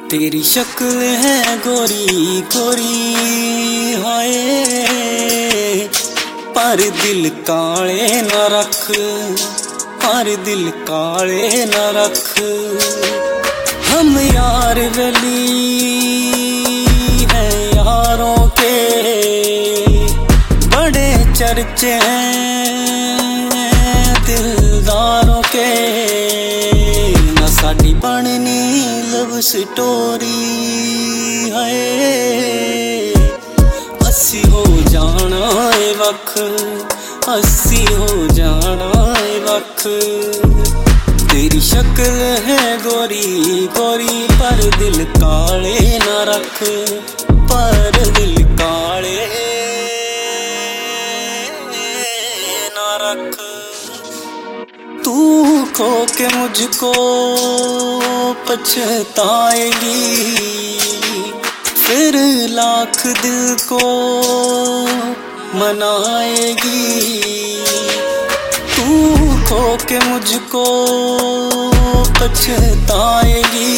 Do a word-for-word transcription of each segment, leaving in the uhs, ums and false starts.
तेरी शक्ल है गोरी गोरी हाय, पर दिल काले न रख, पर दिल काले न रख। हम यार वली हैं यारों के, बड़े चर्चे हैं दिलदारों के। न साडी बननी लव स्टोरी है, अस्सी हो जाना है वख, अस्सी हो जाना है वख। तेरी शक्ल है गोरी गोरी, पर दिल काले न रख, पर दिल काले न रख। तू खो के मुझको पछताएगी, फिर लाख दिल को मनाएगी। तू खो के मुझको पछताएगी,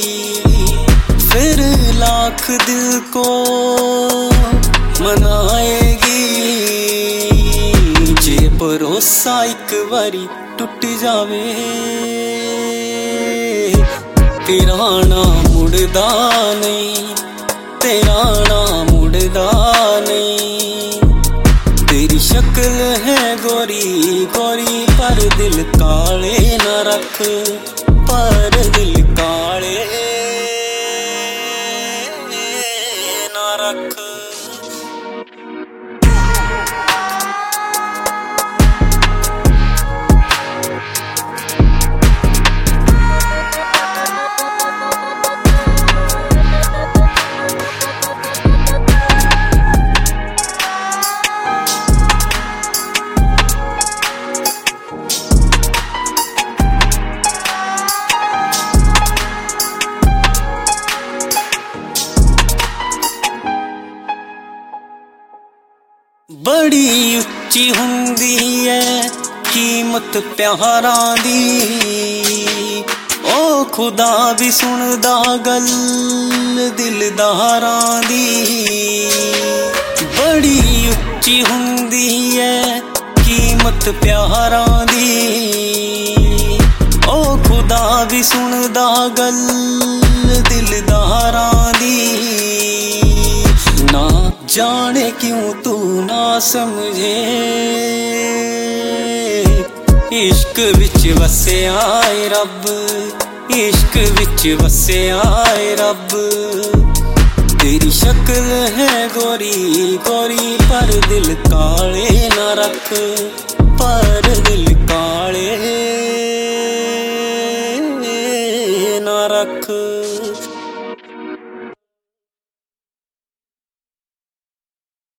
फिर लाख दिल को मनाएगी। जे भरोसा एक बारी टूट जावे, तेरा ना मुड़दा नहीं, तेरा ना मुड़दा नहीं। तेरी शक्ल है गोरी गोरी, पर दिल काले न रख, पर दिल काले न रख। बड़ी उच्ची हुंदी है कीमत प्यारां दी, ओ खुदा भी सुनदा गल दिलदारां दी। बड़ी उच्ची हुंदी है कीमत प्यारां दी, ओ खुदा भी सुनदा गल दिलदारां दी। ना जाने क्यों तू ना समझे, इश्क विच वसे आए रब, इश्क विच वसे आए रब। तेरी शक्ल है गोरी गोरी, पर दिल काले न रख, पर दिल काले न रख।